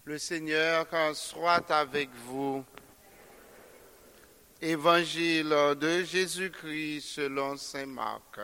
Le Seigneur soit avec vous. Évangile de Jésus-Christ selon saint Marc.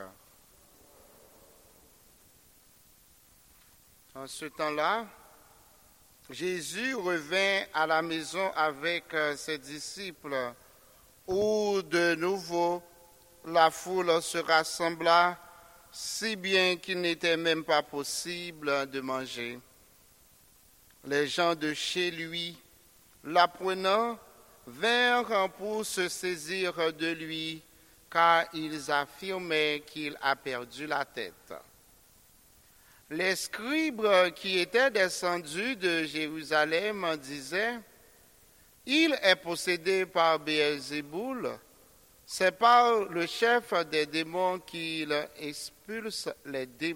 En ce temps-là, Jésus revint à la maison avec ses disciples, où de nouveau la foule se rassembla, si bien qu'il n'était même pas possible de manger. Les gens de chez lui, l'apprenant, vinrent pour se saisir de lui, car ils affirmaient qu'il a perdu la tête. Les scribes qui étaient descendus de Jérusalem disaient, « Il est possédé par Béelzéboul, c'est par le chef des démons qu'il expulse les démons. »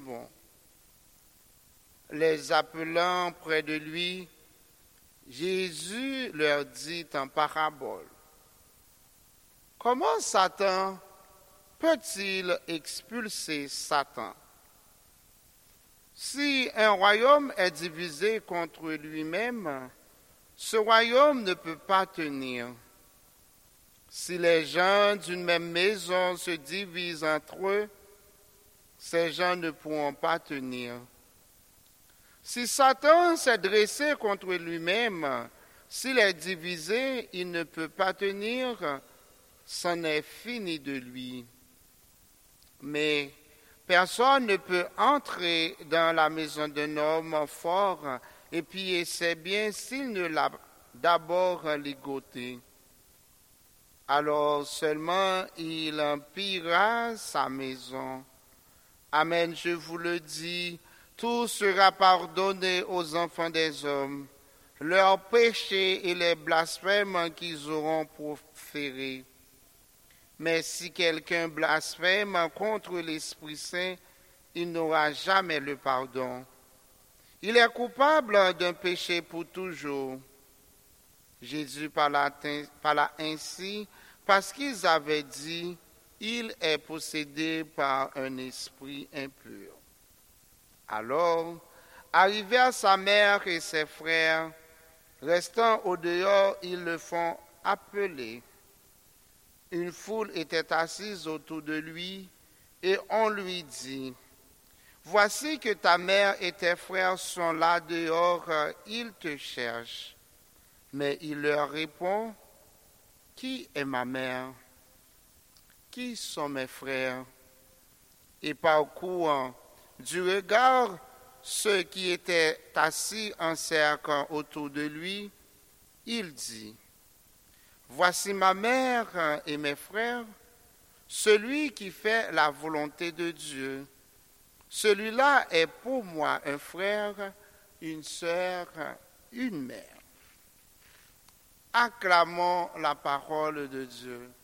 Les appelant près de lui, Jésus leur dit en parabole, « Comment Satan peut-il expulser Satan? Si un royaume est divisé contre lui-même, ce royaume ne peut pas tenir. Si les gens d'une même maison se divisent entre eux, ces gens ne pourront pas tenir. Si Satan s'est dressé contre lui-même, s'il est divisé, il ne peut pas tenir, c'en est fini de lui. Mais personne ne peut entrer dans la maison d'un homme fort et piller ses biens s'il ne l'a d'abord ligoté. Alors seulement il pillera sa maison. Amen, je vous le dis, tout sera pardonné aux enfants des hommes, leurs péchés et les blasphèmes qu'ils auront proférés. Mais si quelqu'un blasphème contre l'Esprit Saint, il n'aura jamais le pardon. Il est coupable d'un péché pour toujours. Jésus parla ainsi parce qu'ils avaient dit, il est possédé par un esprit impur. Alors, arrivé à sa mère et ses frères, restant au dehors, ils le font appeler. Une foule était assise autour de lui et on lui dit, « Voici que ta mère et tes frères sont là dehors, ils te cherchent. » Mais il leur répond, « Qui est ma mère? Qui sont mes frères? » Et parcourant du regard ceux qui étaient assis en cercle autour de lui, il dit, « Voici ma mère et mes frères, celui qui fait la volonté de Dieu. Celui-là est pour moi un frère, une sœur, une mère. » Acclamons la parole de Dieu.